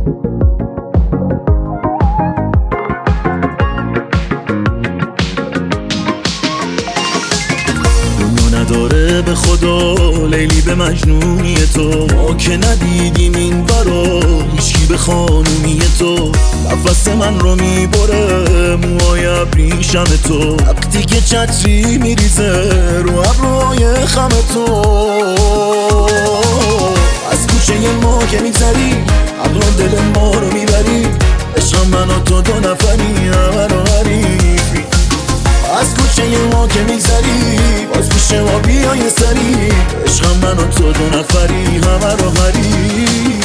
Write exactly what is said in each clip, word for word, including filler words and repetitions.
نداره به خدا لیلی به مجنونی تو، ما که ندیدیم این برا هیچکی به خانومی تو. نفس من رو میبره موهای ابریشم تو، وقتی که چتری میریزه رو ابروهای خم تو. از کوچه ما که میگذری عقل و دل ما رو میبری، عشق من و تو دو نفری همه رو حریفی. از کوچه ما که میگذری باز پیش ما بیا یه سری، عشق من و تو دو نفری همه رو حریفی.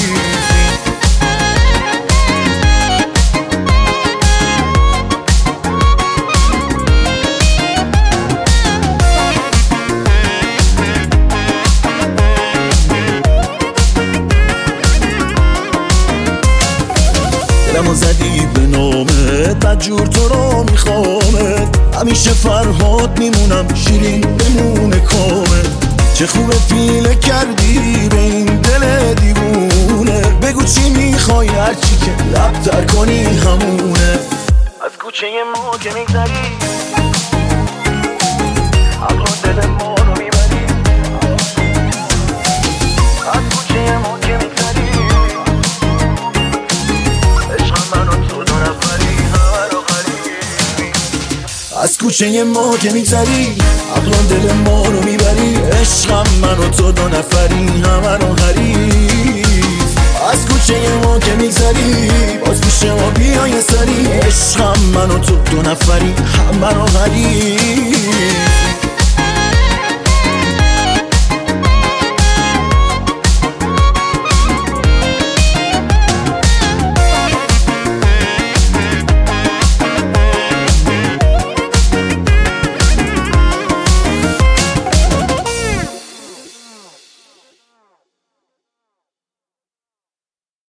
دلمو زدی به نامت بدجور تو رو میخوامت، همیشه فرهاد میمونم شیرین بمونه کامه. چه خوبه پیله کردی به این دل دیوونه، بگو چی میخوای هرچی که لب تر کنی همونه. از کوچه ما که میگذری عقل و دل ما رو میبری، از کوچه ما که میگذری عشق من و تو دو نفری همه رو حریفی. از کوچه ما که میگذری عقل و دل ما رو میبری، عشقم من و تو دو نفری همه رو حریف. از کوچه ما که میگذری باز پیش ما بیا یه سری، عشقم من و تو دو نفری همه رو حریف.